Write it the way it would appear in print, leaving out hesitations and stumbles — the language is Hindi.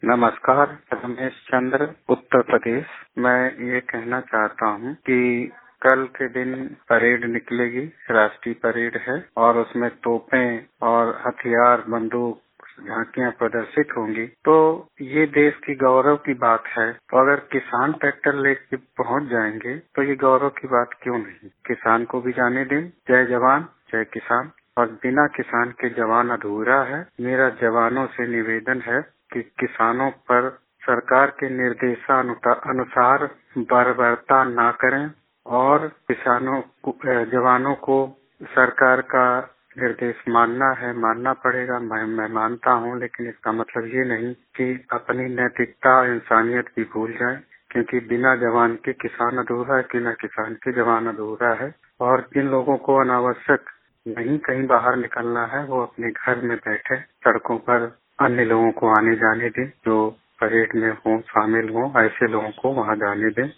नमस्कार, रमेश चंद्र, उत्तर प्रदेश। मैं ये कहना चाहता हूँ कि कल के दिन परेड निकलेगी, राष्ट्रीय परेड है और उसमें तोपें और हथियार, बंदूक, झांकियां प्रदर्शित होंगी। तो ये देश की गौरव की बात है। तो अगर किसान ट्रैक्टर लेके पहुंच जाएंगे तो ये गौरव की बात क्यों नहीं। किसान को भी जाने दें। जय जवान जय किसान। और बिना किसान के जवान अधूरा है। मेरा जवानों से निवेदन है कि किसानों पर सरकार के निर्देशानुसार बर्बरता ना करें और जवानों को सरकार का निर्देश मानना पड़ेगा। मैं मानता हूँ, लेकिन इसका मतलब ये नहीं कि अपनी नैतिकता, इंसानियत भी भूल जाए, क्योंकि बिना जवान के किसान अधूरा है, बिना किसान के जवान अधूरा है। और जिन लोगों को अनावश्यक नहीं कहीं बाहर निकलना है, वो अपने घर में बैठे सड़कों पर अन्य लोगों को आने जाने दें। जो परेड में शामिल हों, ऐसे लोगों को वहां जाने दें।